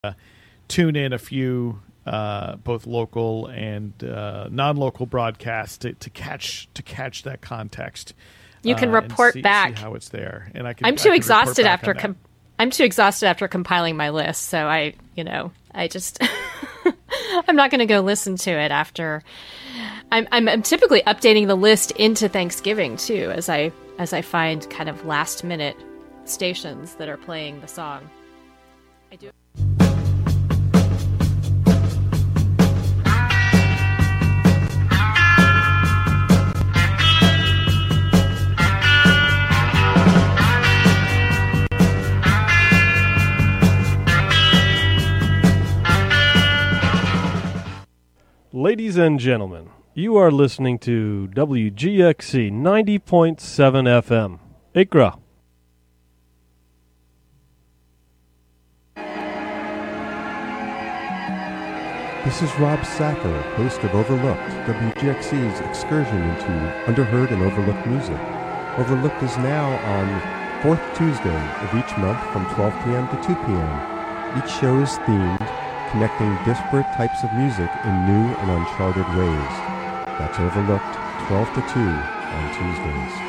tune in a few both local and non-local broadcasts to catch that context. You can report back. See how it's there, and I'm too exhausted after compiling my list, so I just I'm not going to go listen to it after. I'm typically updating the list into Thanksgiving too, as I find kind of last minute stations that are playing the song. I do. Ladies and gentlemen, you are listening to WGXC 90.7 FM. Ikra. This is Rob Saffer, host of Overlooked, WGXC's excursion into underheard and overlooked music. Overlooked is now on fourth Tuesday of each month from 12 p.m. to 2 p.m. Each show is themed, connecting disparate types of music in new and uncharted ways. That's Overlooked, 12 to 2 on Tuesdays.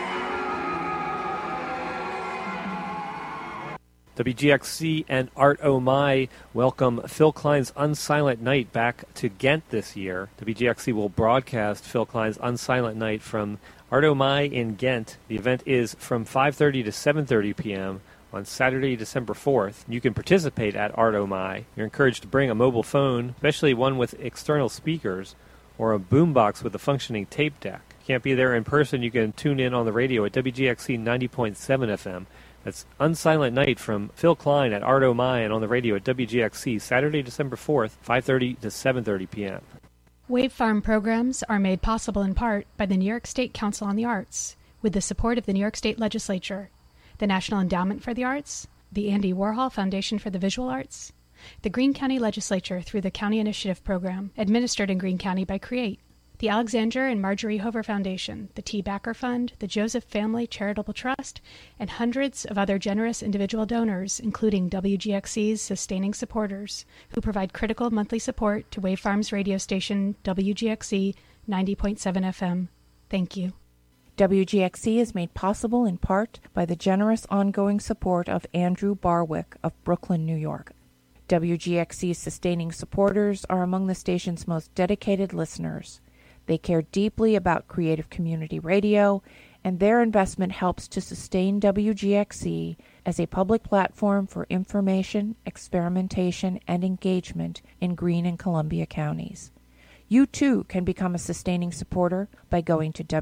WGXC and Art Oh My welcome Phil Klein's Unsilent Night back to Ghent this year. WGXC will broadcast Phil Klein's Unsilent Night from Art Oh My in Ghent. The event is from 5:30 to 7:30 p.m. on Saturday, December 4th. You can participate at Art Oh My. You're encouraged to bring a mobile phone, especially one with external speakers, or a boombox with a functioning tape deck. Can't be there in person, you can tune in on the radio at WGXC 90.7 FM. That's Unsilent Night from Phil Klein at Art Oh My and on the radio at WGXC Saturday, December 4th, 5:30 to 7:30 p.m. Wave Farm programs are made possible in part by the New York State Council on the Arts, with the support of the New York State Legislature, the National Endowment for the Arts, the Andy Warhol Foundation for the Visual Arts, the Greene County Legislature through the County Initiative Program, administered in Greene County by CREATE, the Alexander and Marjorie Hover Foundation, the T. Backer Fund, the Joseph Family Charitable Trust, and hundreds of other generous individual donors, including WGXC's sustaining supporters, who provide critical monthly support to Wave Farm's radio station, WGXC 90.7 FM. Thank you. WGXC is made possible in part by the generous ongoing support of Andrew Barwick of Brooklyn, New York. WGXC's sustaining supporters are among the station's most dedicated listeners. They care deeply about creative community radio, and their investment helps to sustain WGXC as a public platform for information, experimentation, and engagement in Greene and Columbia counties. You too can become a sustaining supporter by going to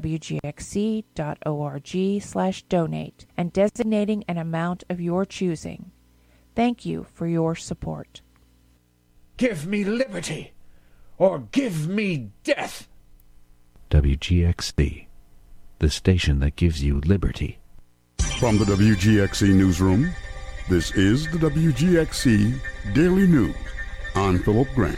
wgxc.org/donate and designating an amount of your choosing. Thank you for your support. Give me liberty, or give me death. WGXC, the station that gives you liberty. From the WGXC newsroom, this is the WGXC Daily News. I'm Philip Grant.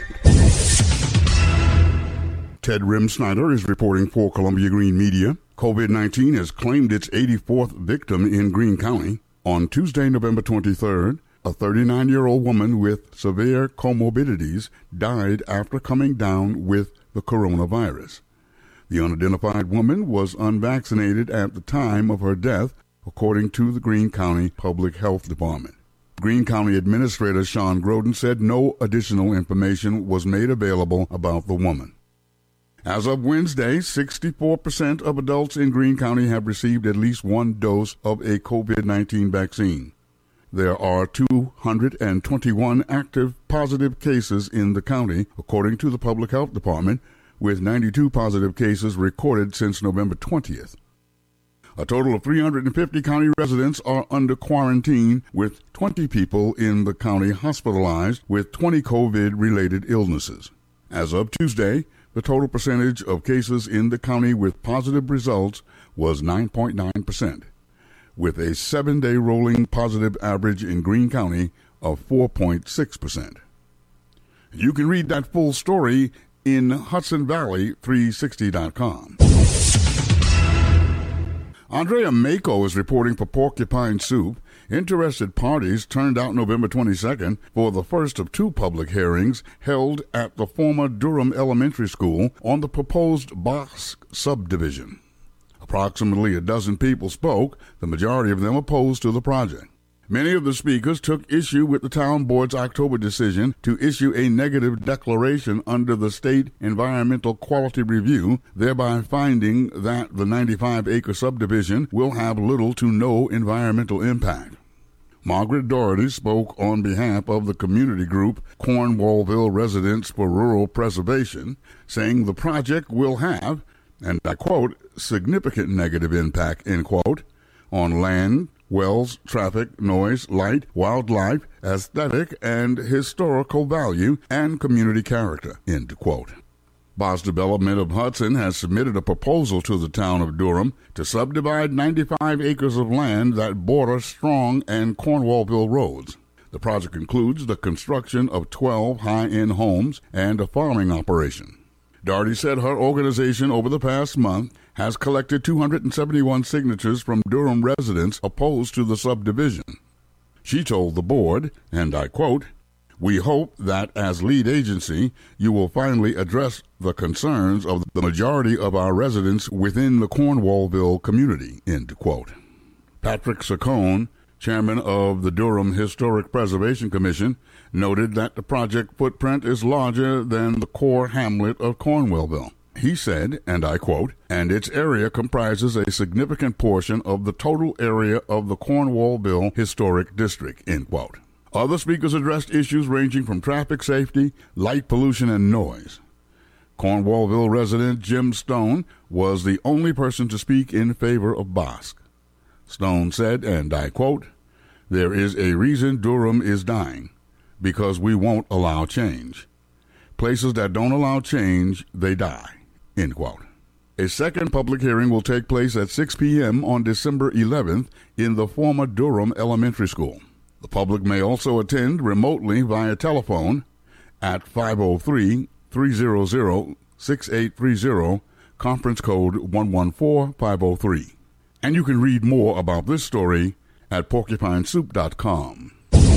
Ted Rimsnyder is reporting for Columbia Green Media. COVID-19 has claimed its 84th victim in Greene County. On Tuesday, November 23rd, a 39-year-old woman with severe comorbidities died after coming down with the coronavirus. The unidentified woman was unvaccinated at the time of her death, according to the Greene County Public Health Department. Greene County Administrator Sean Groden said no additional information was made available about the woman. As of Wednesday, 64% of adults in Greene County have received at least one dose of a COVID-19 vaccine. There are 221 active positive cases in the county, according to the Public Health Department, with 92 positive cases recorded since November 20th. A total of 350 county residents are under quarantine, with 20 people in the county hospitalized with 20 COVID-related illnesses. As of Tuesday, the total percentage of cases in the county with positive results was 9.9%, with a 7-day rolling positive average in Greene County of 4.6%. You can read that full story in HudsonValley360.com. Andrea Mako is reporting for Porcupine Soup. Interested parties turned out November 22nd for the first of two public hearings held at the former Durham Elementary School on the proposed Bosque subdivision. Approximately a dozen people spoke, the majority of them opposed to the project. Many of the speakers took issue with the town board's October decision to issue a negative declaration under the State Environmental Quality Review, thereby finding that the 95-acre subdivision will have little to no environmental impact. Margaret Doherty spoke on behalf of the community group Cornwallville Residents for Rural Preservation, saying the project will have, and I quote, significant negative impact, end quote, on land, wells, traffic, noise, light, wildlife, aesthetic, and historical value, and community character, end quote. Boss Development of Hudson has submitted a proposal to the town of Durham to subdivide 95 acres of land that border Strong and Cornwallville roads. The project includes the construction of 12 high-end homes and a farming operation. Doherty said her organization over the past month has collected 271 signatures from Durham residents opposed to the subdivision. She told the board, and I quote, "We hope that as lead agency, you will finally address the concerns of the majority of our residents within the Cornwallville community," end quote. Patrick Saccone, chairman of the Durham Historic Preservation Commission, noted that the project footprint is larger than the core hamlet of Cornwallville. He said, and I quote, "and its area comprises a significant portion of the total area of the Cornwallville Historic District," end quote. Other speakers addressed issues ranging from traffic safety, light pollution, and noise. Cornwallville resident Jim Stone was the only person to speak in favor of Bosque. Stone said, and I quote, "There is a reason Durham is dying, because we won't allow change. Places that don't allow change, they die," end quote. A second public hearing will take place at 6 p.m. on December 11th in the former Durham Elementary School. The public may also attend remotely via telephone at 503-300-6830, conference code 114503. And you can read more about this story at porcupinesoup.com.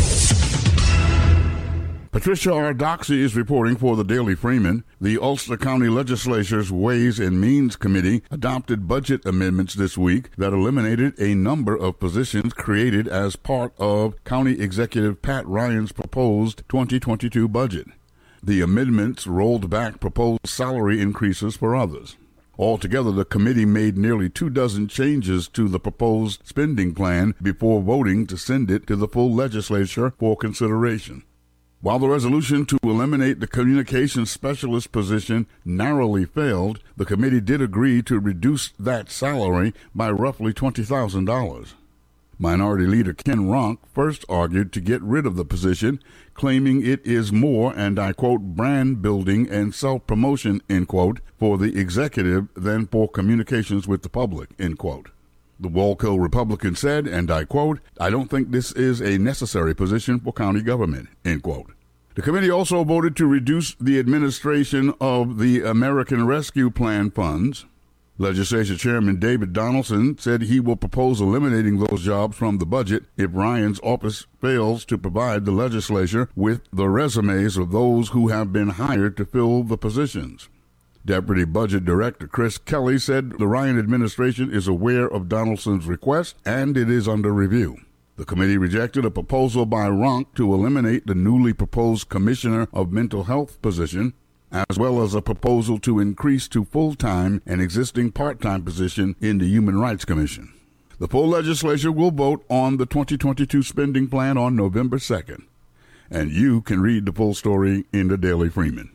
Patricia Ardoxy is reporting for the Daily Freeman. The Ulster County Legislature's Ways and Means Committee adopted budget amendments this week that eliminated a number of positions created as part of County Executive Pat Ryan's proposed 2022 budget. The amendments rolled back proposed salary increases for others. Altogether, the committee made nearly 24 changes to the proposed spending plan before voting to send it to the full legislature for consideration. While the resolution to eliminate the communications specialist position narrowly failed, the committee did agree to reduce that salary by roughly $20,000. Minority Leader Ken Ronk first argued to get rid of the position, claiming it is more, and I quote, brand building and self-promotion, end quote, for the executive than for communications with the public, end quote. The Wallkill Republican said, and I quote, "I don't think this is a necessary position for county government," end quote. The committee also voted to reduce the administration of the American Rescue Plan funds. Legislature Chairman David Donaldson said he will propose eliminating those jobs from the budget if Ryan's office fails to provide the legislature with the resumes of those who have been hired to fill the positions. Deputy Budget Director Chris Kelly said the Ryan administration is aware of Donaldson's request and it is under review. The committee rejected a proposal by Ronk to eliminate the newly proposed Commissioner of Mental Health position, as well as a proposal to increase to full-time an existing part-time position in the Human Rights Commission. The full legislature will vote on the 2022 spending plan on November 2nd, and you can read the full story in the Daily Freeman.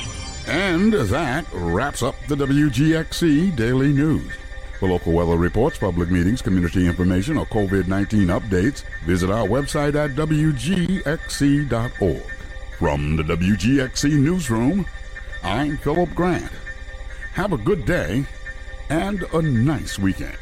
And that wraps up the WGXC Daily News. For local weather reports, public meetings, community information, or COVID-19 updates, visit our website at WGXC.org. From the WGXC Newsroom, I'm Philip Grant. Have a good day and a nice weekend.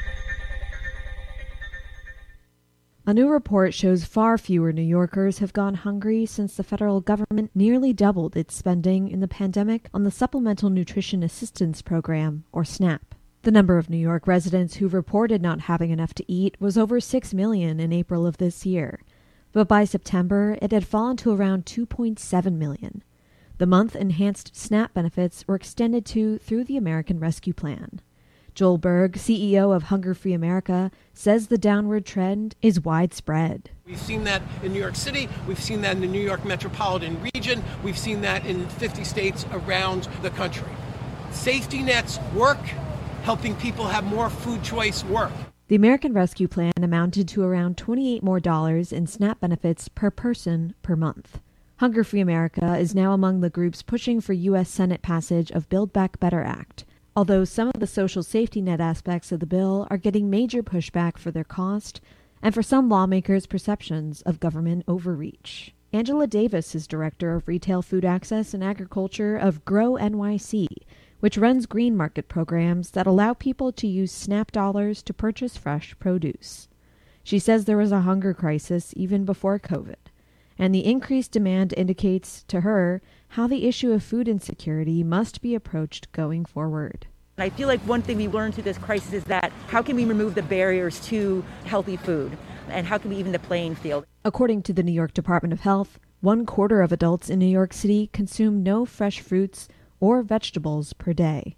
A new report shows far fewer New Yorkers have gone hungry since the federal government nearly doubled its spending in the pandemic on the Supplemental Nutrition Assistance Program, or SNAP. The number of New York residents who reported not having enough to eat was over 6 million in April of this year, but by September it had fallen to around 2.7 million. The month enhanced SNAP benefits were extended to through the American Rescue Plan. Joel Berg, CEO of Hunger Free America, says the downward trend is widespread. We've seen that in New York City. We've seen that in the New York metropolitan region. We've seen that in 50 states around the country. Safety nets work. Helping people have more food choice work. The American Rescue Plan amounted to around $28 more in SNAP benefits per person per month. Hunger Free America is now among the groups pushing for U.S. Senate passage of Build Back Better Act, although some of the social safety net aspects of the bill are getting major pushback for their cost and for some lawmakers' perceptions of government overreach. Angela Davis is director of Retail Food Access and Agriculture of Grow NYC, which runs green market programs that allow people to use SNAP dollars to purchase fresh produce. She says there was a hunger crisis even before COVID, and the increased demand indicates to her how the issue of food insecurity must be approached going forward. I feel like one thing we learned through this crisis is that how can we remove the barriers to healthy food, and how can we even the playing field? According to the New York Department of Health, 1/4 of adults in New York City consume no fresh fruits or vegetables per day.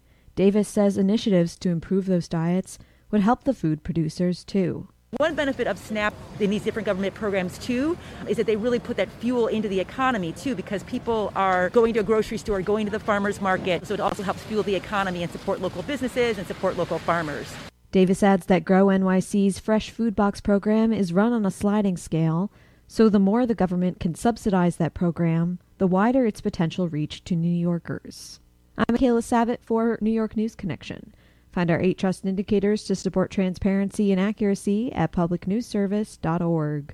Davis says initiatives to improve those diets would help the food producers too. One benefit of SNAP in these different government programs too is that they really put that fuel into the economy too, because people are going to a grocery store, going to the farmer's market, so it also helps fuel the economy and support local businesses and support local farmers. Davis adds that Grow NYC's Fresh Food Box program is run on a sliding scale, so the more the government can subsidize that program, the wider its potential reach to New Yorkers. I'm Michaela Savitt for New York News Connection. Find our 8 trust indicators to support transparency and accuracy at publicnewsservice.org.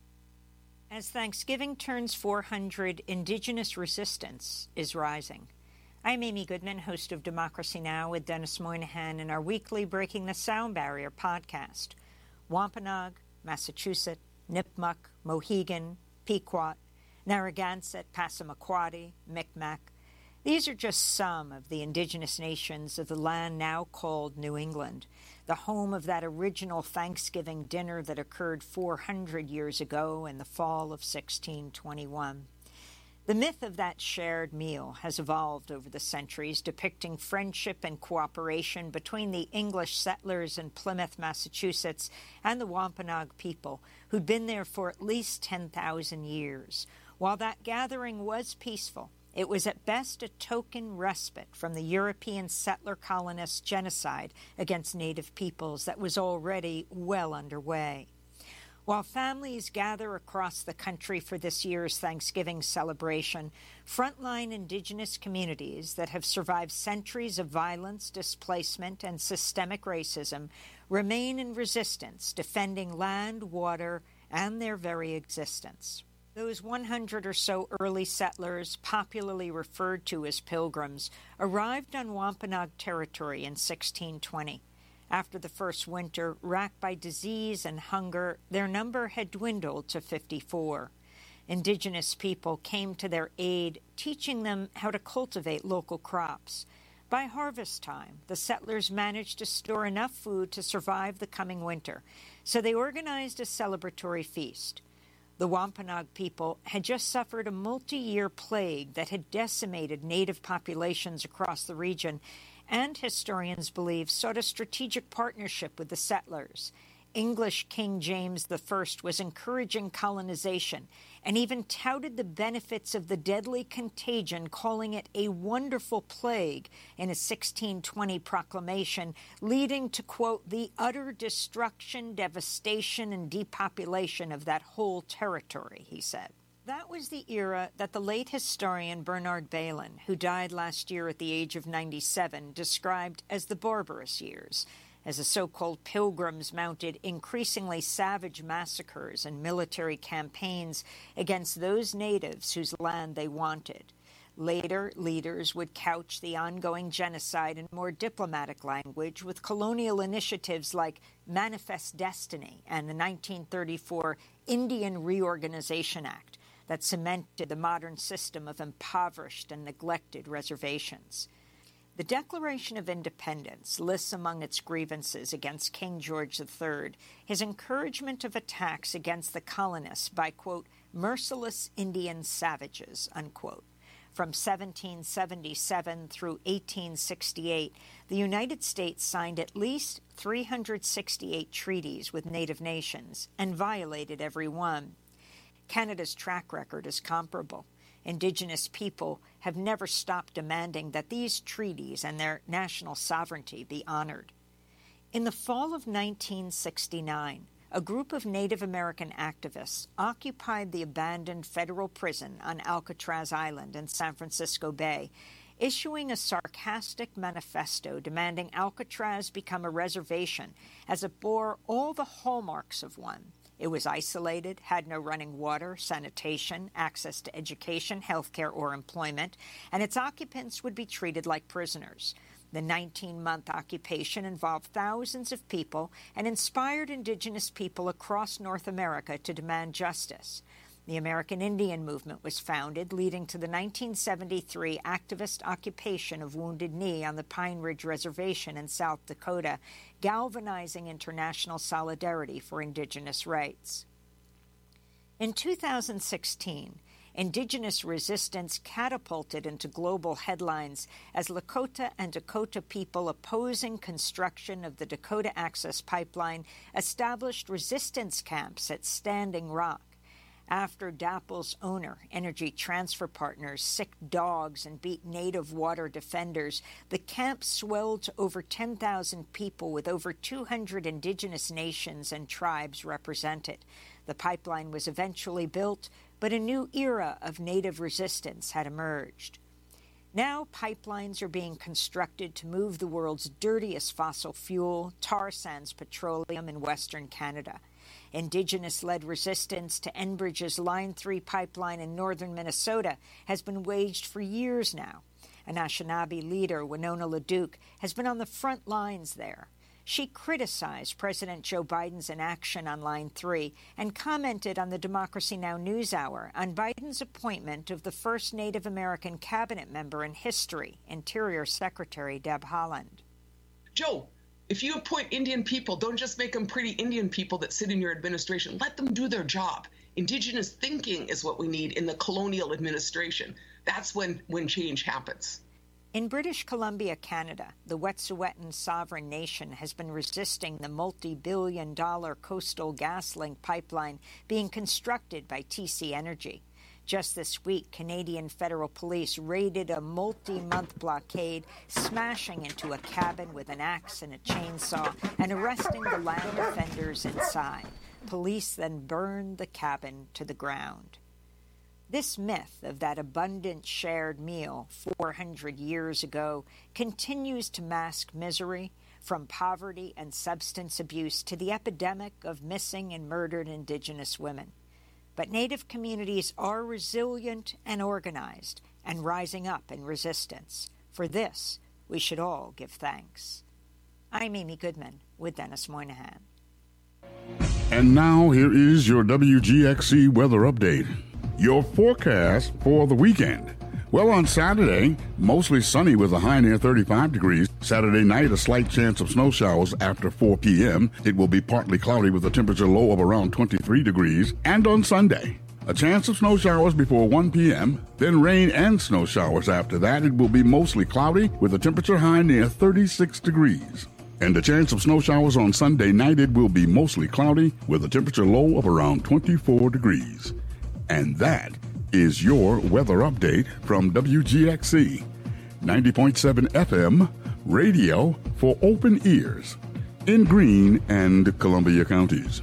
As Thanksgiving turns 400, Indigenous resistance is rising. I'm Amy Goodman, host of Democracy Now! With Dennis Moynihan in our weekly Breaking the Sound Barrier podcast. Wampanoag, Massachusetts, Nipmuc, Mohegan, Pequot, Narragansett, Passamaquoddy, Micmac. These are just some of the indigenous nations of the land now called New England, the home of that original Thanksgiving dinner that occurred 400 years ago in the fall of 1621. The myth of that shared meal has evolved over the centuries, depicting friendship and cooperation between the English settlers in Plymouth, Massachusetts, and the Wampanoag people, who'd been there for at least 10,000 years. While that gathering was peaceful, it was at best a token respite from the European settler colonists' genocide against native peoples that was already well underway. While families gather across the country for this year's Thanksgiving celebration, frontline indigenous communities that have survived centuries of violence, displacement, and systemic racism remain in resistance, defending land, water, and their very existence. Those 100 or so early settlers, popularly referred to as pilgrims, arrived on Wampanoag territory in 1620. After the first winter, racked by disease and hunger, their number had dwindled to 54. Indigenous people came to their aid, teaching them how to cultivate local crops. By harvest time, the settlers managed to store enough food to survive the coming winter, so they organized a celebratory feast. The Wampanoag people had just suffered a multi-year plague that had decimated native populations across the region, and historians believe sought a strategic partnership with the settlers. English King James I was encouraging colonization and even touted the benefits of the deadly contagion, calling it a wonderful plague in a 1620 proclamation, leading to, quote, the utter destruction, devastation, and depopulation of that whole territory, he said. That was the era that the late historian Bernard Bailyn, who died last year at the age of 97, described as the barbarous years, as the so-called pilgrims mounted increasingly savage massacres and military campaigns against those natives whose land they wanted. Later, leaders would couch the ongoing genocide in more diplomatic language with colonial initiatives like Manifest Destiny and the 1934 Indian Reorganization Act that cemented the modern system of impoverished and neglected reservations. The Declaration of Independence lists among its grievances against King George III his encouragement of attacks against the colonists by, quote, merciless Indian savages, unquote. From 1777 through 1868, the United States signed at least 368 treaties with Native nations and violated every one. Canada's track record is comparable. Indigenous people have never stopped demanding that these treaties and their national sovereignty be honored. In the fall of 1969, a group of Native American activists occupied the abandoned federal prison on Alcatraz Island in San Francisco Bay, issuing a sarcastic manifesto demanding Alcatraz become a reservation as it bore all the hallmarks of one. It was isolated, had no running water, sanitation, access to education, healthcare, or employment, and its occupants would be treated like prisoners. The 19-month occupation involved thousands of people and inspired indigenous people across North America to demand justice. The American Indian Movement was founded, leading to the 1973 activist occupation of Wounded Knee on the Pine Ridge Reservation in South Dakota, galvanizing international solidarity for indigenous rights. In 2016, indigenous resistance catapulted into global headlines as Lakota and Dakota people opposing construction of the Dakota Access Pipeline established resistance camps at Standing Rock. After DAPL's owner, Energy Transfer Partners, sicked dogs and beat native water defenders, the camp swelled to over 10,000 people with over 200 indigenous nations and tribes represented. The pipeline was eventually built, but a new era of native resistance had emerged. Now pipelines are being constructed to move the world's dirtiest fossil fuel, tar sands petroleum, in Western Canada. Indigenous-led resistance to Enbridge's Line 3 pipeline in northern Minnesota has been waged for years now. Anishinaabe leader Winona LaDuke has been on the front lines there. She criticized President Joe Biden's inaction on Line 3 and commented on the Democracy Now! NewsHour on Biden's appointment of the first Native American cabinet member in history, Interior Secretary Deb Haaland. Joe, if you appoint Indian people, don't just make them pretty Indian people that sit in your administration. Let them do their job. Indigenous thinking is what we need in the colonial administration. That's when change happens. In British Columbia, Canada, the Wet'suwet'en sovereign nation has been resisting the multi-billion-dollar Coastal GasLink pipeline being constructed by TC Energy. Just this week, Canadian federal police raided a multi-month blockade, smashing into a cabin with an axe and a chainsaw and arresting the land offenders inside. Police then burned the cabin to the ground. This myth of that abundant shared meal 400 years ago continues to mask misery, from poverty and substance abuse to the epidemic of missing and murdered Indigenous women. But Native communities are resilient and organized and rising up in resistance. For this, we should all give thanks. I'm Amy Goodman with Dennis Moynihan. And now here is your WGXC weather update. Your forecast for the weekend. Well, on Saturday, mostly sunny with a high near 35 degrees. Saturday night, a slight chance of snow showers after 4 p.m. It will be partly cloudy with a temperature low of around 23 degrees. And on Sunday, a chance of snow showers before 1 p.m., then rain and snow showers after that. It will be mostly cloudy with a temperature high near 36 degrees. And a chance of snow showers on Sunday night. It will be mostly cloudy with a temperature low of around 24 degrees. And that is your weather update from WGXC 90.7 FM, radio for open ears in Greene and Columbia counties.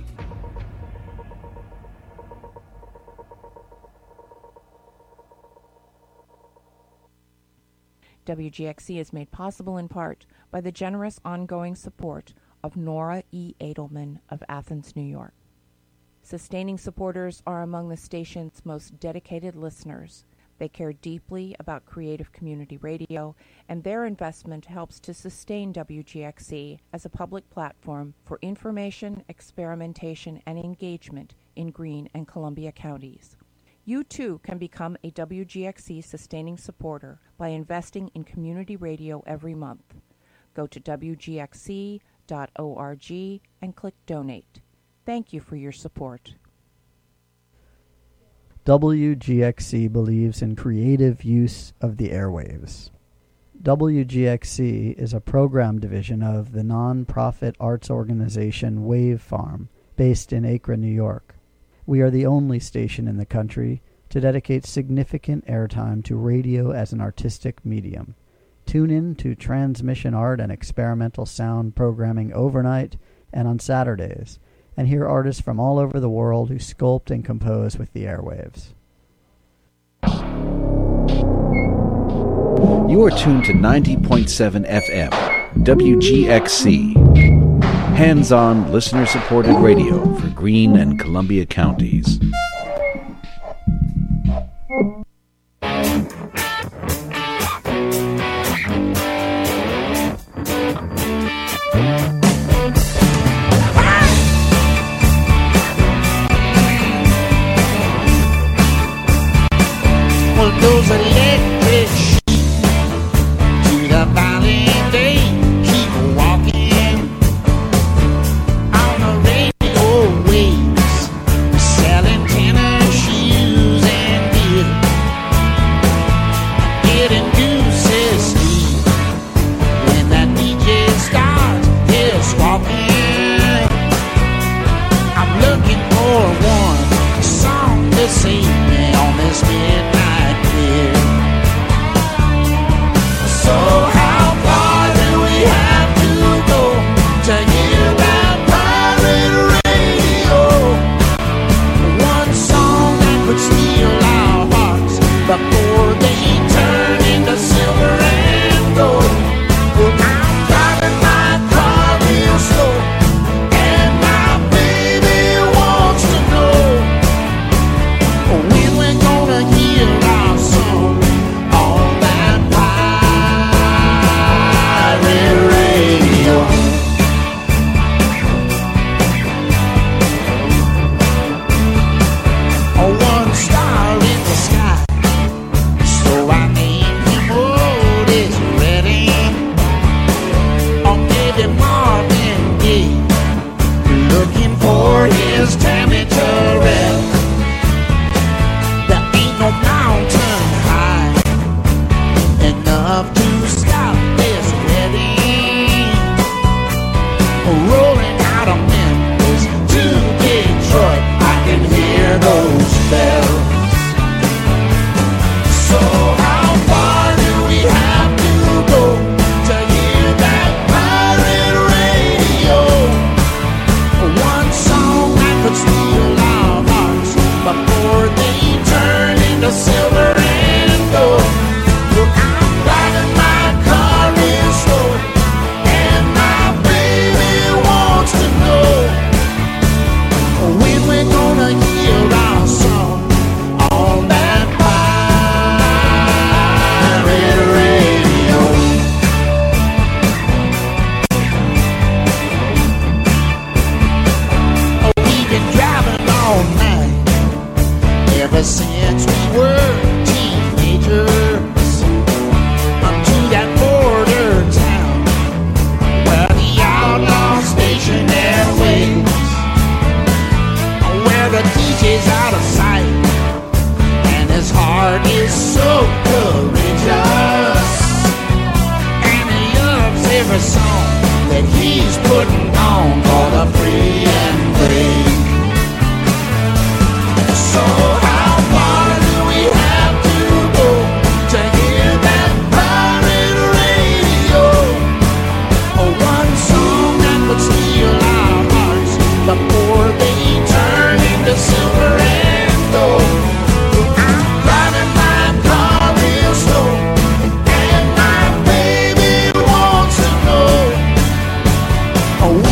WGXC is made possible in part by the generous ongoing support of Nora E. Edelman of Athens, New York. Sustaining supporters are among the station's most dedicated listeners. They care deeply about creative community radio, and their investment helps to sustain WGXC as a public platform for information, experimentation, and engagement in Greene and Columbia counties. You too can become a WGXC sustaining supporter by investing in community radio every month. Go to WGXC.org and click Donate. Thank you for your support. WGXC believes in creative use of the airwaves. WGXC is a program division of the non-profit arts organization Wave Farm, based in Acre, New York. We are the only station in the country to dedicate significant airtime to radio as an artistic medium. Tune in to transmission art and experimental sound programming overnight and on Saturdays, and hear artists from all over the world who sculpt and compose with the airwaves. You are tuned to 90.7 FM, WGXC. Hands-on, listener-supported radio for Greene and Columbia counties. Well, those electric sheep to the valley, they keep walking on the radio waves, selling tennis shoes and beer, getting gooses sleep when that DJ starts his walking. I'm looking for one song to sing me on this midnight clear. So how far do we have to go to hear that pirate radio? One song that could steal our hearts before they turn into silver and gold. Well, I'm driving my car real slow, and my baby wants to know when we're gonna hear our song on that pirate radio. One star in the sky, so I named him Otis Redding. Maybe Marvin Gaye, looking for his Tammy Terrell. There ain't no mountain high enough to stop this wedding. Rolling out of Memphis to Detroit, I can hear those bells. So how far do we have to go to hear that pirate radio? One song that could steal our hearts before they turn into silver and gold. Well, I'm driving my car real slow, and my baby wants to know when we're gonna hear our song on that pirate radio. We've been driving all night ever since we were teenagers to that border town where the outlaw station airways, where the DJ's out of sight and his heart is so courageous, and he loves every song that he's putting on for the free and brave. So how far do we have to go to hear that pirate radio? One song that would steal our hearts before they turn into silver and gold. I'm driving my car real slow, and my baby wants to know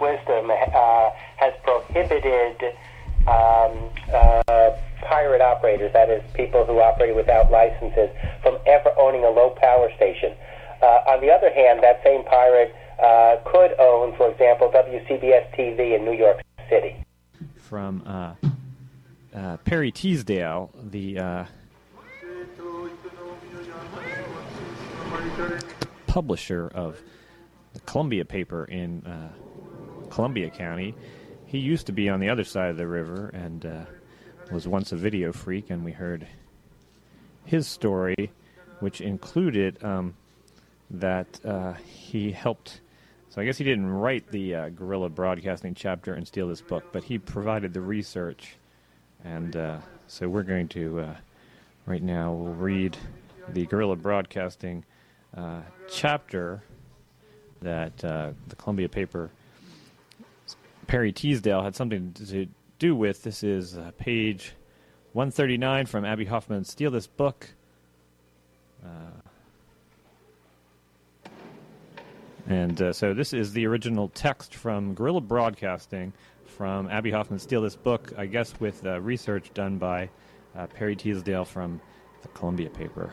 wisdom has prohibited pirate operators, that is, people who operate without licenses, from ever owning a low-power station. On the other hand, that same pirate could own, for example, WCBS-TV in New York City. From Perry Teasdale, the publisher of the Columbia paper in Columbia County. He used to be on the other side of the river and was once a video freak, and we heard his story, which included that he helped. So I guess he didn't write the guerrilla broadcasting chapter and steal this book, but he provided the research. And so we're going to, right now, we'll read the guerrilla broadcasting chapter that the Columbia paper, Perry Teasdale, had something to do with. This is page 139 from Abby Hoffman's Steal This Book. So this is the original text from Guerrilla Broadcasting from Abby Hoffman's Steal This Book, I guess with research done by Perry Teasdale from the Columbia paper.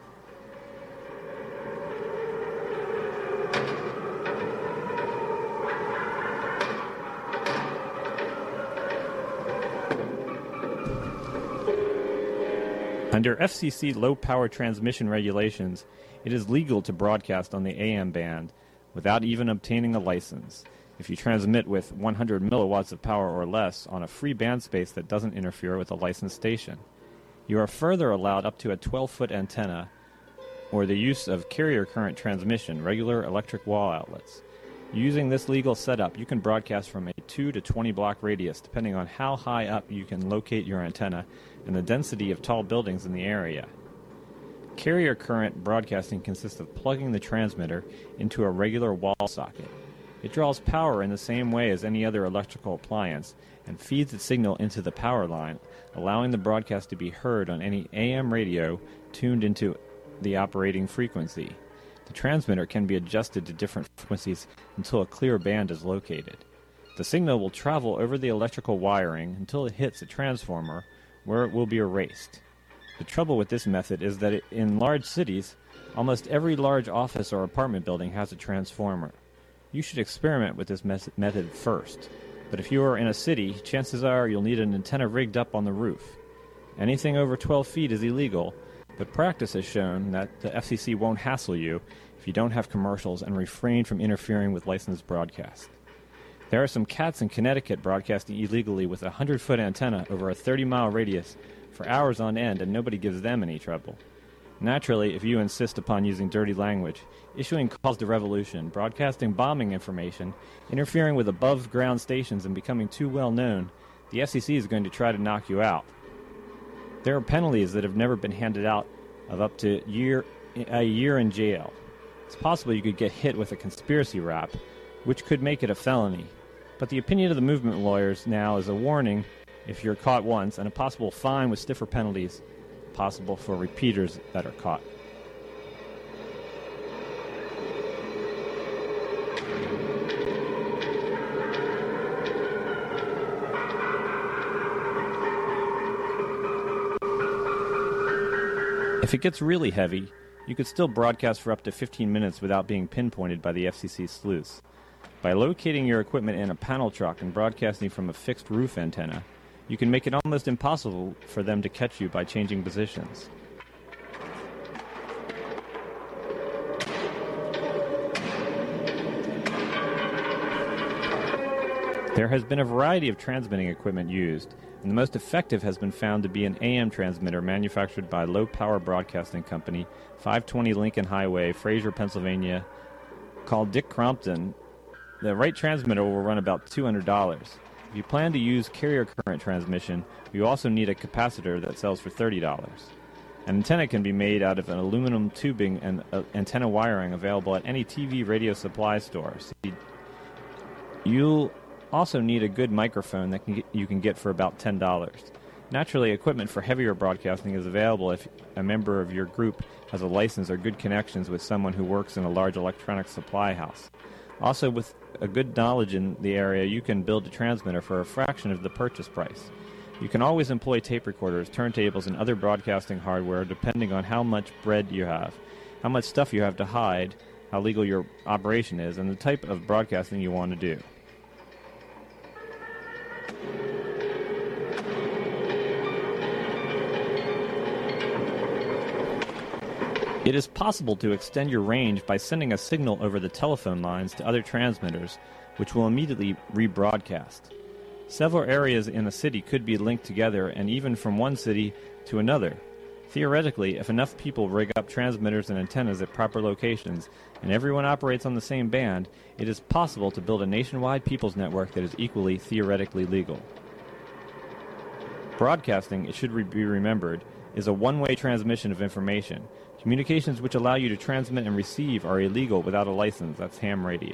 Under FCC low-power transmission regulations, it is legal to broadcast on the AM band without even obtaining a license if you transmit with 100 milliwatts of power or less on a free band space that doesn't interfere with a licensed station. You are further allowed up to a 12-foot antenna or the use of carrier current transmission, regular electric wall outlets. Using this legal setup, you can broadcast from a 2 to 20 block radius, depending on how high up you can locate your antenna and the density of tall buildings in the area. Carrier current broadcasting consists of plugging the transmitter into a regular wall socket. It draws power in the same way as any other electrical appliance and feeds its signal into the power line, allowing the broadcast to be heard on any AM radio tuned into the operating frequency. The transmitter can be adjusted to different frequencies until a clear band is located. The signal will travel over the electrical wiring until it hits a transformer, where it will be erased. The trouble with this method is that in large cities, almost every large office or apartment building has a transformer. You should experiment with this method first, but if you are in a city, chances are you'll need an antenna rigged up on the roof. Anything over 12 feet is illegal, but practice has shown that the FCC won't hassle you if you don't have commercials and refrain from interfering with licensed broadcasts. There are some cats in Connecticut broadcasting illegally with a 100-foot antenna over a 30-mile radius for hours on end, and nobody gives them any trouble. Naturally, if you insist upon using dirty language, issuing calls to revolution, broadcasting bombing information, interfering with above-ground stations, and becoming too well known, the FCC is going to try to knock you out. There are penalties that have never been handed out of up to a year in jail. It's possible you could get hit with a conspiracy rap, which could make it a felony. But the opinion of the movement lawyers now is a warning if you're caught once, and a possible fine with stiffer penalties possible for repeaters that are caught. If it gets really heavy, you could still broadcast for up to 15 minutes without being pinpointed by the FCC sleuths. By locating your equipment in a panel truck and broadcasting from a fixed roof antenna, you can make it almost impossible for them to catch you by changing positions. There has been a variety of transmitting equipment used, and the most effective has been found to be an AM transmitter manufactured by Low Power Broadcasting Company, 520 Lincoln Highway, Fraser, Pennsylvania, called Dick Crompton. The right transmitter will run about $200. If you plan to use carrier current transmission, you also need a capacitor that sells for $30. An antenna can be made out of an aluminum tubing and antenna wiring available at any TV radio supply store. You'll also need a good microphone that you can get for about $10. Naturally, equipment for heavier broadcasting is available if a member of your group has a license or good connections with someone who works in a large electronics supply house. Also, with a good knowledge in the area, you can build a transmitter for a fraction of the purchase price. You can always employ tape recorders, turntables, and other broadcasting hardware depending on how much bread you have, how much stuff you have to hide, how legal your operation is, and the type of broadcasting you want to do. It is possible to extend your range by sending a signal over the telephone lines to other transmitters, which will immediately rebroadcast. Several areas in a city could be linked together, and even from one city to another. Theoretically, if enough people rig up transmitters and antennas at proper locations, and everyone operates on the same band, it is possible to build a nationwide people's network that is equally theoretically legal. Broadcasting, it should be remembered, is a one-way transmission of information. Communications which allow you to transmit and receive are illegal without a license. That's ham radio.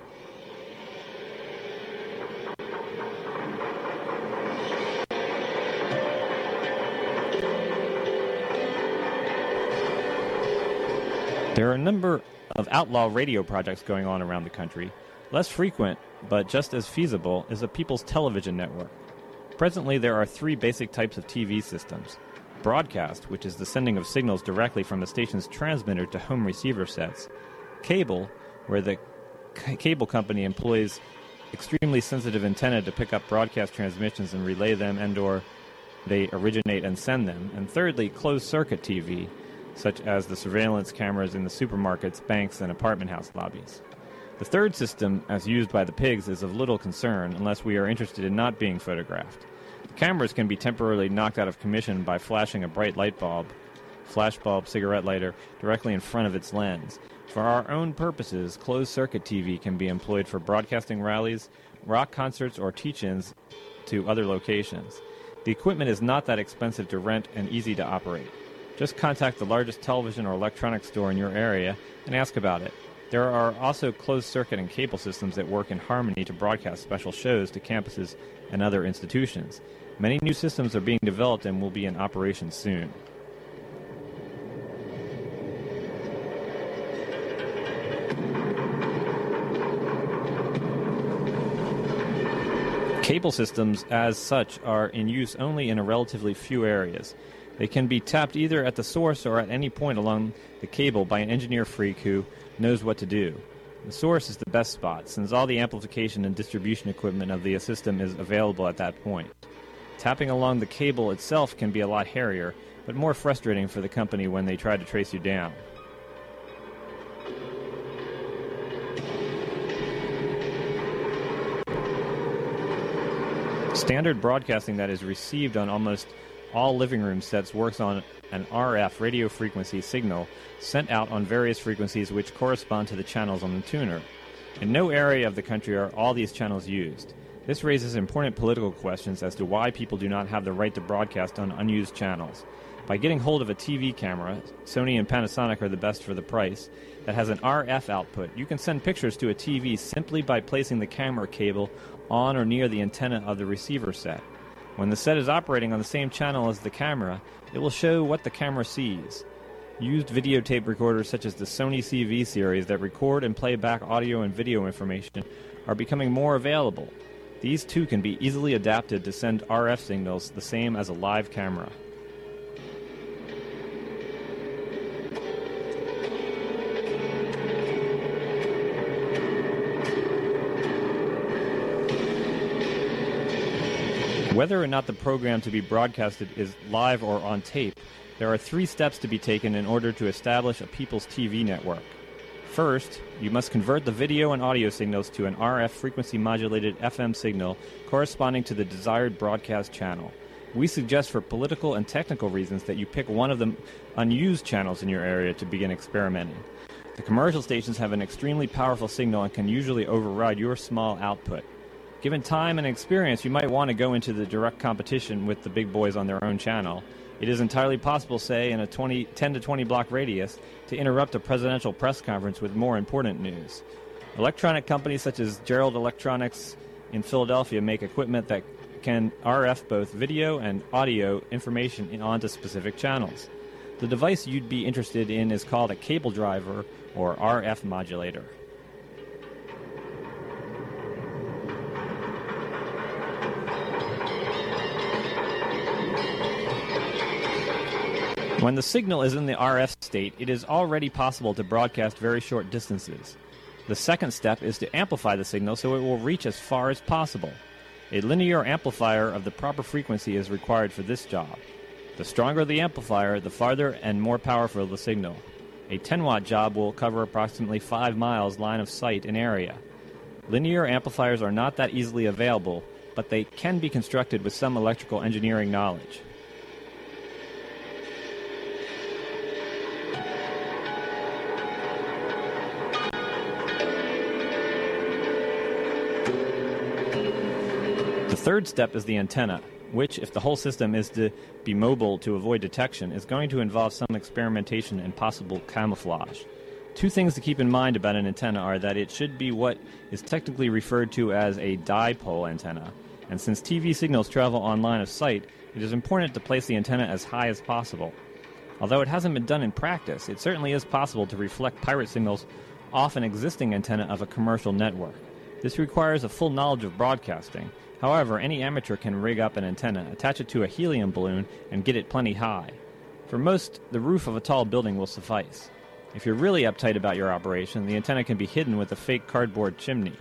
There are a number of outlaw radio projects going on around the country. Less frequent, but just as feasible, is a People's Television Network. Presently, there are three basic types of TV systems. Broadcast, which is the sending of signals directly from the station's transmitter to home receiver sets. Cable, where the cable company employs extremely sensitive antenna to pick up broadcast transmissions and relay them, and/or they originate and send them. And thirdly, closed-circuit TV, such as the surveillance cameras in the supermarkets, banks, and apartment house lobbies. The third system, as used by the pigs, is of little concern unless we are interested in not being photographed. The cameras can be temporarily knocked out of commission by flashing a bright light bulb, flashbulb, cigarette lighter, directly in front of its lens. For our own purposes, closed-circuit TV can be employed for broadcasting rallies, rock concerts, or teach-ins to other locations. The equipment is not that expensive to rent and easy to operate. Just contact the largest television or electronics store in your area and ask about it. There are also closed-circuit and cable systems that work in harmony to broadcast special shows to campuses and other institutions. Many new systems are being developed and will be in operation soon. Cable systems, as such, are in use only in a relatively few areas. They can be tapped either at the source or at any point along the cable by an engineer freak who knows what to do. The source is the best spot, since all the amplification and distribution equipment of the system is available at that point. Tapping along the cable itself can be a lot hairier, but more frustrating for the company when they try to trace you down. Standard broadcasting that is received on almost all living room sets works on an RF radio frequency signal sent out on various frequencies which correspond to the channels on the tuner. In no area of the country are all these channels used. This raises important political questions as to why people do not have the right to broadcast on unused channels. By getting hold of a TV camera, Sony and Panasonic are the best for the price, that has an RF output, you can send pictures to a TV simply by placing the camera cable on or near the antenna of the receiver set. When the set is operating on the same channel as the camera, it will show what the camera sees. Used videotape recorders such as the Sony CV series that record and play back audio and video information are becoming more available. These too can be easily adapted to send RF signals the same as a live camera. Whether or not the program to be broadcasted is live or on tape, there are 3 steps to be taken in order to establish a People's TV network. First, you must convert the video and audio signals to an RF frequency-modulated FM signal corresponding to the desired broadcast channel. We suggest for political and technical reasons that you pick one of the unused channels in your area to begin experimenting. The commercial stations have an extremely powerful signal and can usually override your small output. Given time and experience, you might want to go into the direct competition with the big boys on their own channel. It is entirely possible, say, in a 10 to 20 block radius, to interrupt a presidential press conference with more important news. Electronic companies such as Gerald Electronics in Philadelphia make equipment that can RF both video and audio information onto specific channels. The device you'd be interested in is called a cable driver or RF modulator. When the signal is in the RF state, it is already possible to broadcast very short distances. The second step is to amplify the signal so it will reach as far as possible. A linear amplifier of the proper frequency is required for this job. The stronger the amplifier, the farther and more powerful the signal. A 10-watt job will cover approximately 5 miles line of sight in area. Linear amplifiers are not that easily available, but they can be constructed with some electrical engineering knowledge. The third step is the antenna, which, if the whole system is to be mobile to avoid detection, is going to involve some experimentation and possible camouflage. Two things to keep in mind about an antenna are that it should be what is technically referred to as a dipole antenna, and since TV signals travel on line of sight, it is important to place the antenna as high as possible. Although it hasn't been done in practice, it certainly is possible to reflect pirate signals off an existing antenna of a commercial network. This requires a full knowledge of broadcasting. However, any amateur can rig up an antenna, attach it to a helium balloon, and get it plenty high. For most, the roof of a tall building will suffice. If you're really uptight about your operation, the antenna can be hidden with a fake cardboard chimney.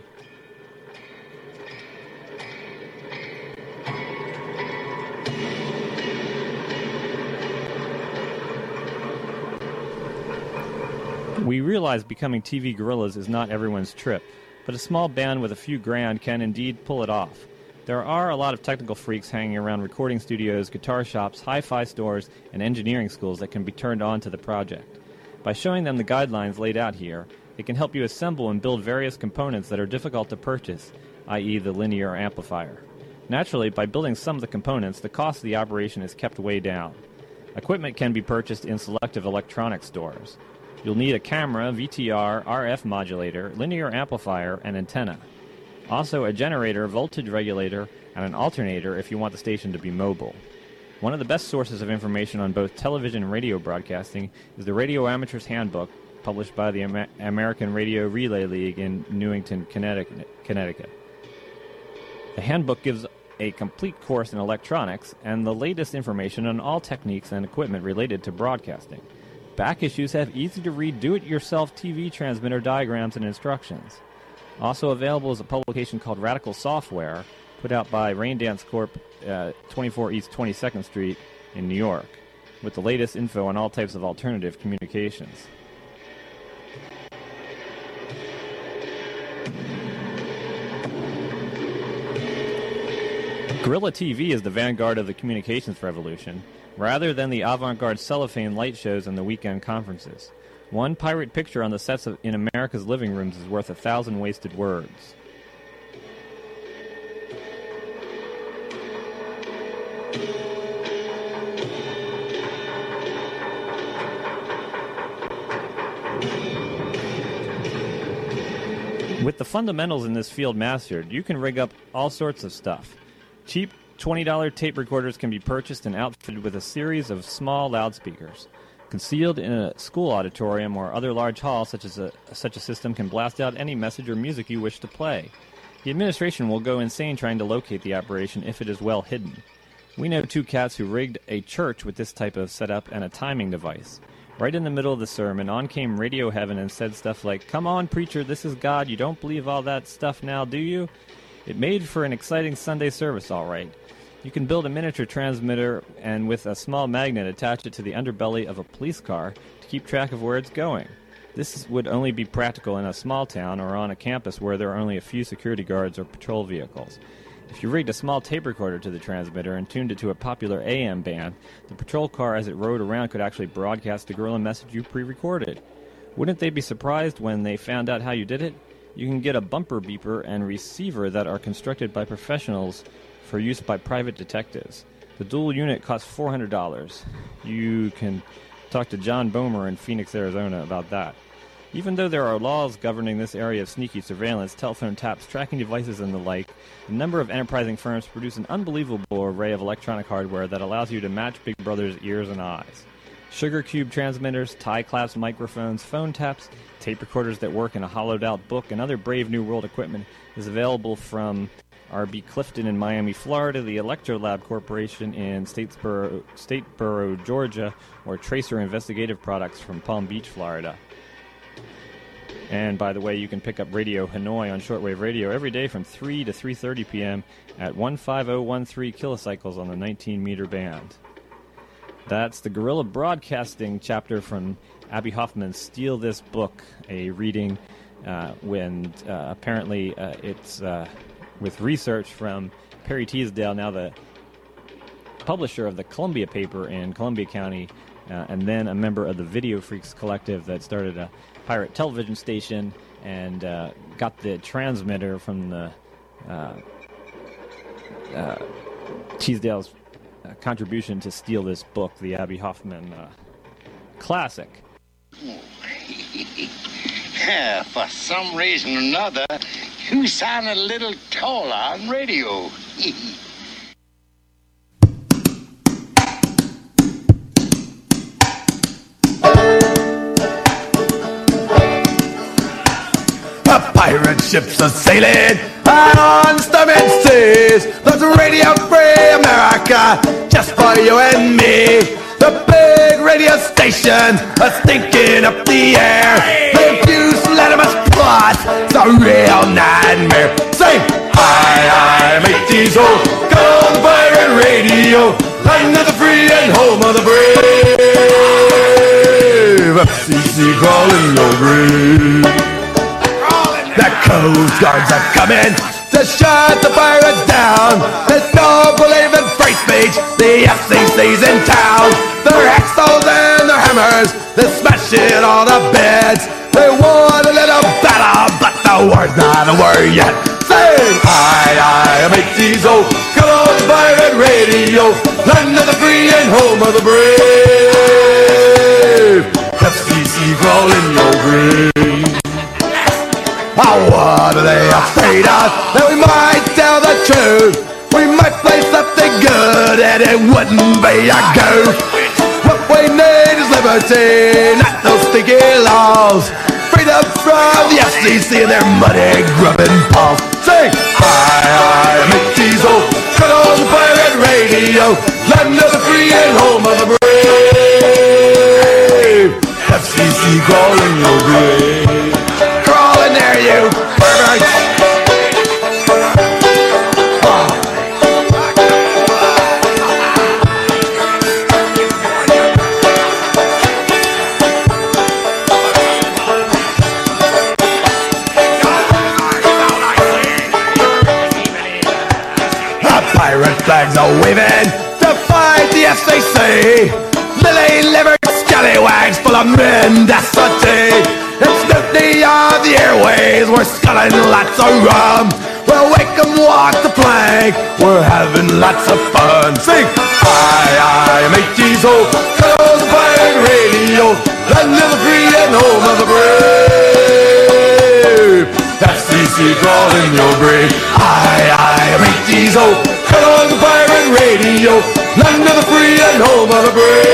We realize becoming TV gorillas is not everyone's trip, but a small band with a few grand can indeed pull it off. There are a lot of technical freaks hanging around recording studios, guitar shops, hi-fi stores, and engineering schools that can be turned on to the project. By showing them the guidelines laid out here, it can help you assemble and build various components that are difficult to purchase, i.e. the linear amplifier. Naturally, by building some of the components, the cost of the operation is kept way down. Equipment can be purchased in selective electronics stores. You'll need a camera, VTR, RF modulator, linear amplifier, and antenna. Also a generator, voltage regulator, and an alternator if you want the station to be mobile. One of the best sources of information on both television and radio broadcasting is the Radio Amateur's Handbook, published by the American Radio Relay League in Newington, Connecticut. The handbook gives a complete course in electronics and the latest information on all techniques and equipment related to broadcasting. Back issues have easy-to-read do-it-yourself TV transmitter diagrams and instructions. Also available is a publication called Radical Software, put out by Raindance Corp. 24 East 22nd Street in New York, with the latest info on all types of alternative communications. Gorilla TV is the vanguard of the communications revolution, rather than the avant-garde cellophane light shows and the weekend conferences. One pirate picture on the sets in America's living rooms is worth 1,000 wasted words. With the fundamentals in this field mastered, you can rig up all sorts of stuff. Cheap $20 tape recorders can be purchased and outfitted with a series of small loudspeakers. Concealed in a school auditorium or other large hall, such a system can blast out any message or music you wish to play. The administration will go insane trying to locate the operation if it is well hidden. We know two cats who rigged a church with this type of setup and a timing device. Right in the middle of the sermon, on came Radio Heaven and said stuff like, "Come on, preacher, this is God. You don't believe all that stuff now, do you?" It made for an exciting Sunday service, all right. You can build a miniature transmitter and with a small magnet attach it to the underbelly of a police car to keep track of where it's going. This would only be practical in a small town or on a campus where there are only a few security guards or patrol vehicles. If you rigged a small tape recorder to the transmitter and tuned it to a popular AM band, the patrol car as it rode around could actually broadcast the guerrilla message you pre-recorded. Wouldn't they be surprised when they found out how you did it? You can get a bumper beeper and receiver that are constructed by professionals for use by private detectives. The dual unit costs $400. You can talk to John Bomer in Phoenix, Arizona about that. Even though there are laws governing this area of sneaky surveillance, telephone taps, tracking devices, and the like, a number of enterprising firms produce an unbelievable array of electronic hardware that allows you to match Big Brother's ears and eyes. Sugar cube transmitters, tie-claps microphones, phone taps, tape recorders that work in a hollowed-out book, and other brave new world equipment is available from RB Clifton in Miami, Florida, the Electrolab Corporation in Statesboro, Georgia, or Tracer Investigative Products from Palm Beach, Florida. And by the way, you can pick up Radio Hanoi on shortwave radio every day from 3 to 3:30 p.m. at 15013 kilocycles on the 19-meter band. That's the Guerrilla Broadcasting chapter from Abby Hoffman's Steal This Book, a reading when apparently it's with research from Perry Teasdale, now the publisher of the Columbia paper in Columbia County, and then a member of the Video Freaks Collective that started a pirate television station and got the transmitter from the Teasdale's contribution to Steal This Book, the Abby Hoffman classic. Yeah, for some reason or another, you sound a little taller on radio. Pirate ships are sailing on stormy seas. There's Radio Free America just for you and me. The big radio station is stinking up the air. The abuse Latimus plot, it's a real nightmare. Sing, I'm 80 years old, go on the pirate radio, land of the free and home of the brave. FCC crawling your grave. The Coast Guards are coming to shut the pirates down. They don't believe in free speech, the FCC's in town. Their hacksaws and their hammers, they smash it on the beds. They want a little better, but the word's not a word yet. Sing, I am 80 years old, come on the pirate radio, land of the free and home of the brave. FCC crawling your grave. Oh, what are they afraid of? That we might tell the truth. We might play something good and it wouldn't be a goof. What we need is liberty, not those sticky laws. Freedom from the FCC and their money grubbing paws. Sing, I'm 80 years old, cut on the pirate radio, land of the free and home of the brave. FCC crawling your grave. Crawling there, you perverts. Pirate flags are waving to fight the FCC. Lily-livered scallywags full of mendacity. It's the of the airways, we're sculling lots of rum. We'll wake 'em, walk the plank, we're having lots of fun. Sing, I'm 80 years old, close the pirate radio, land of the free and home of the brave. FCC crawling your grave. I'm 80 years old, close the pirate radio, land of the free and home of the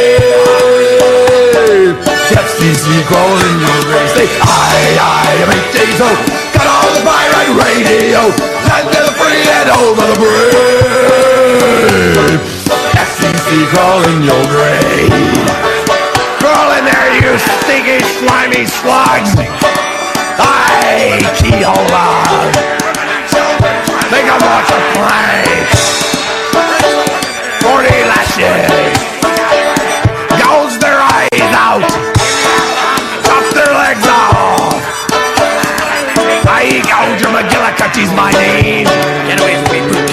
brave. FCC crawling your grave. Say, I am 80 years old, got all the pirate radio, land of the free and home of the brave. FCC crawling your grave. Crawling there, you stinky, slimy slugs. Aye, keyhole on. Make 'em watch a plank. 40 lashes. Gouge their eyes out. Chop their legs off. I gouge your McGillicuddy's my name. Get away from me, brute.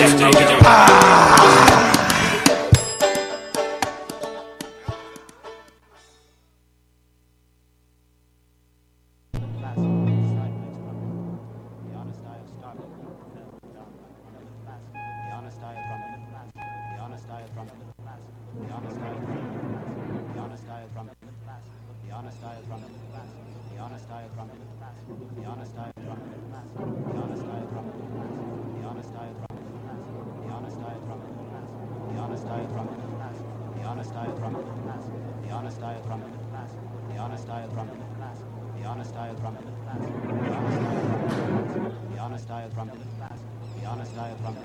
The honest diagram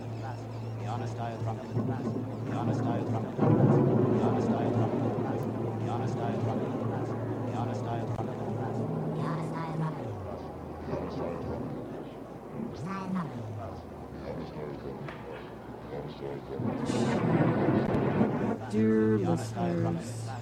Dear listeners,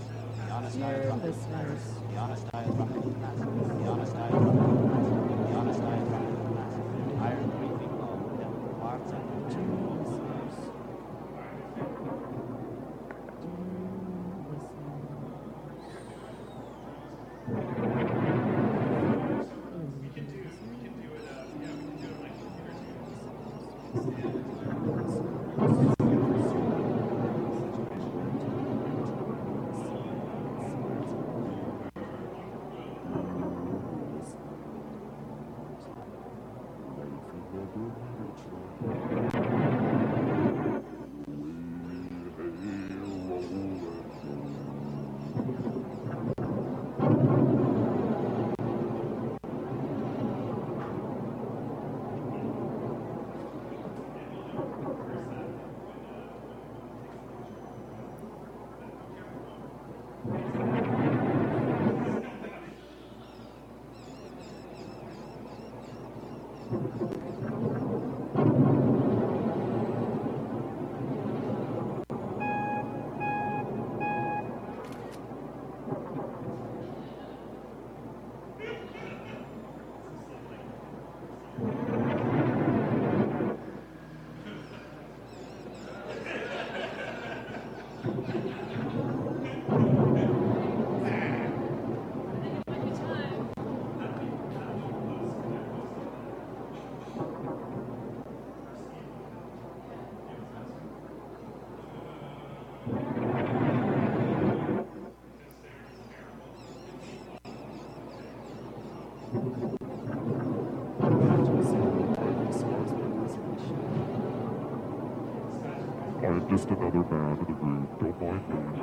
I'm just another man in the group, don't mind me.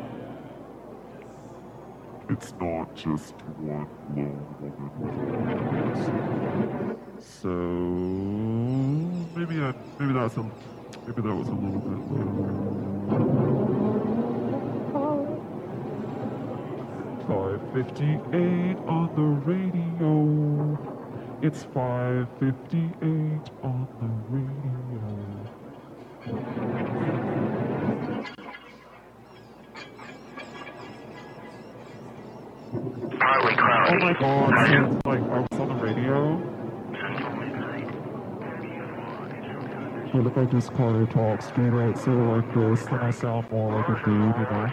It's not just one lone woman with a So maybe that was a little bit low. 5:58 on the radio. It's 5:58 on the radio. Oh my god, so, like, I was on the radio. What if I just kind of talk straight out, so like this, then I sound more like a dude, you know?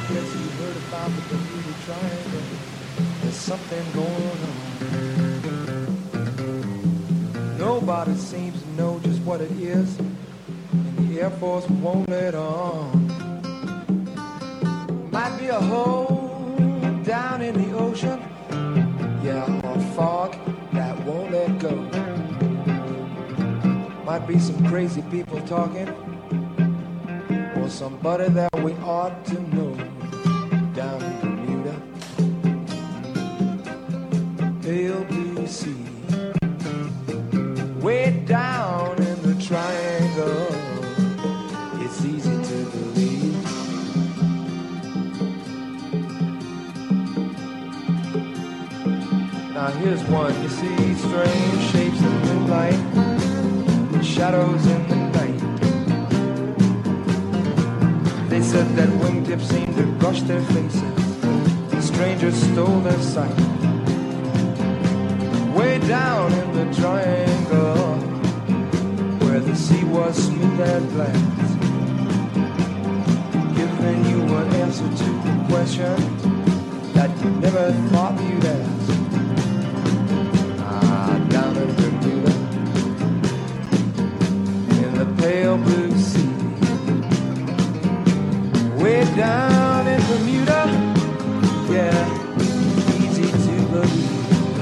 guess you heard about the Bermuda Triangle. There's something going on. Nobody seems to know just what it is, and the Air Force won't let on. Might be a hole down in the ocean, yeah, or fog that won't let go. Might be some crazy people talking, or somebody that we ought to know. Down in Bermuda, pale blue sea, way down in the triangle, it's easy to believe. Now here's one, you see strange shapes in the moonlight, shadows in the night. They said that wingtips seemed to brush their faces, the strangers stole their sight. Way down in the triangle, where the sea was smooth and flat, giving you an answer to the question that you never thought you'd ask. Down in Bermuda, in the pale blue sea, way down in Bermuda, yeah, easy to believe.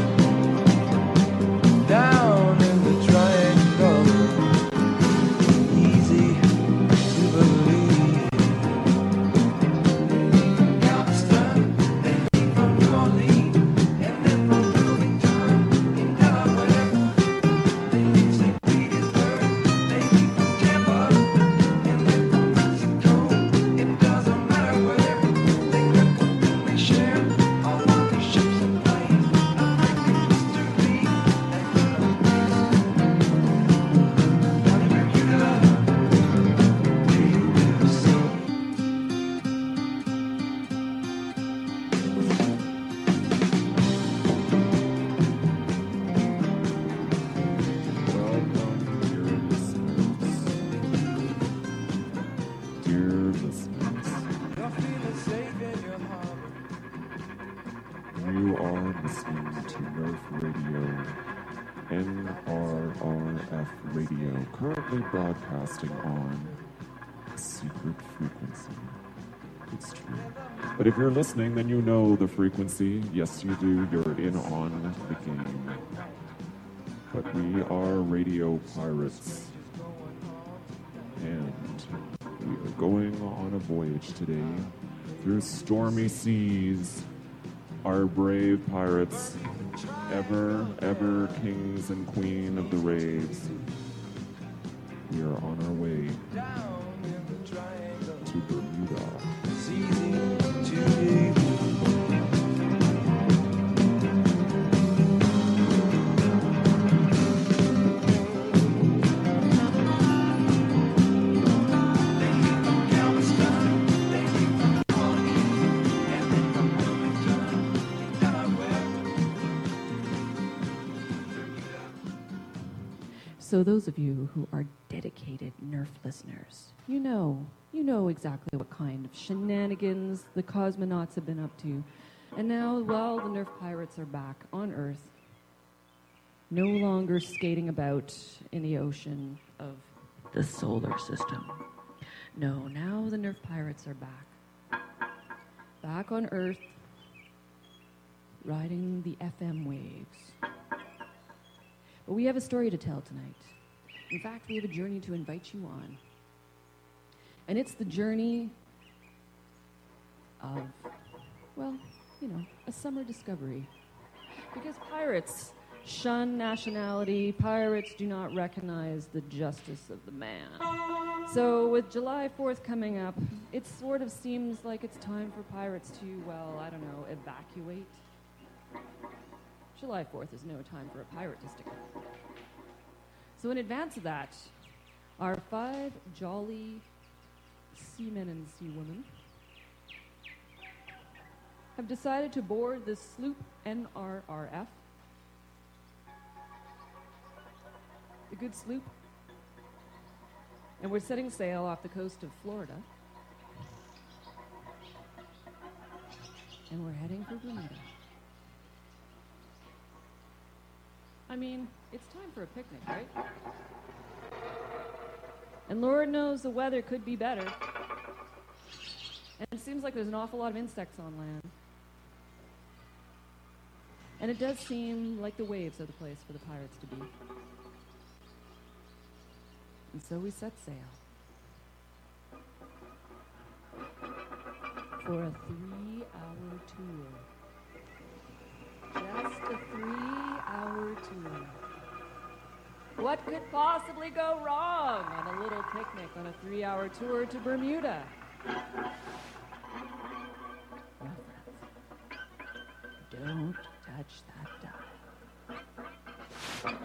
Down in the triangle, easy to believe. Galveston, they came from New Orleans, and then from Bloomington in Delaware. They leave St. Petersburg, they leave from Tampa, and then from Mexico. It doesn't matter where they could completely share all of these ships and planes, a breaking history. Dear listeners, you are listening to Nerf Radio, NRRF Radio, currently broadcasting on a secret frequency. It's true. But if you're listening, then you know the frequency. Yes, you do. You're in on the game. But we are radio pirates. And we are going on a voyage today through stormy seas. Our brave pirates, ever kings and queen of the waves. We are on our way to Bermuda. It's easy to believe. So those of you who are dedicated Nerf listeners, you know exactly what kind of shenanigans the cosmonauts have been up to. And now, well, the Nerf pirates are back on Earth, no longer skating about in the ocean of the solar system. No, now the Nerf pirates are back on Earth, riding the FM waves. But we have a story to tell tonight. In fact, we have a journey to invite you on. And it's the journey of, well, a summer discovery. Because pirates shun nationality, pirates do not recognize the justice of the man. So with July 4th coming up, it sort of seems like it's time for pirates to, well, I don't know, evacuate. July 4th is no time for a pirate to stick around. So in advance of that, our 5 jolly seamen and seawomen have decided to board the sloop NRRF, the good sloop, and we're setting sail off the coast of Florida. and we're heading for Bermuda. I mean, it's time for a picnic, right? And Lord knows the weather could be better. And it seems like there's an awful lot of insects on land. And it does seem like the waves are the place for the pirates to be. And so we set sail. For a 3-hour tour. Just a 3-hour tour. What could possibly go wrong on a little picnic on a 3-hour tour to Bermuda? Well, friends, don't touch that dial.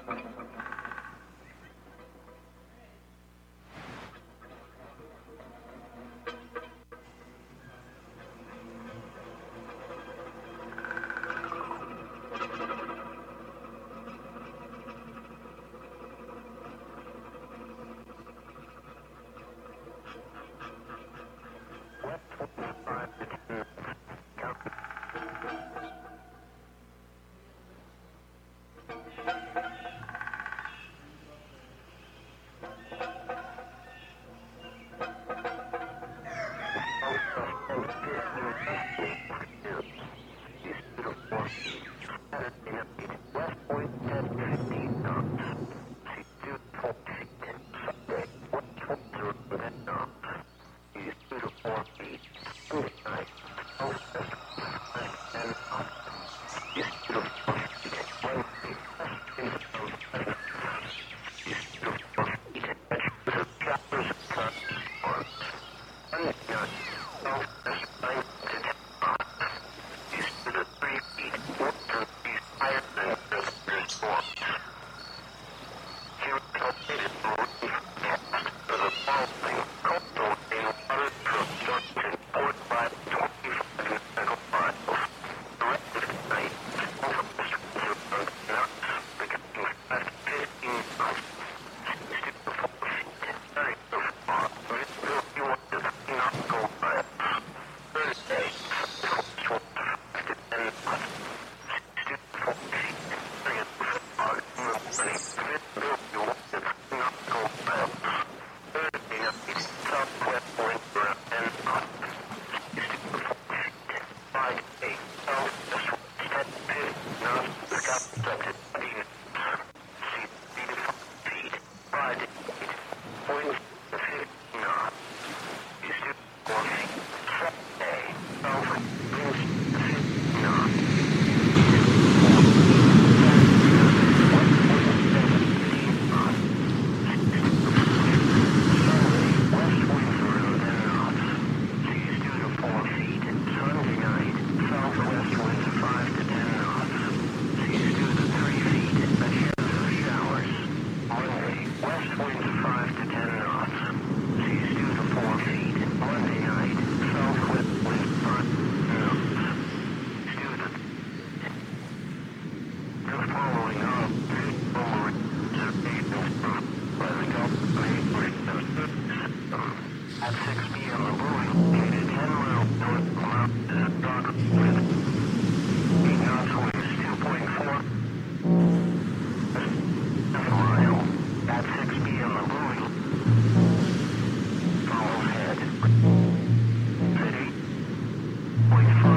.5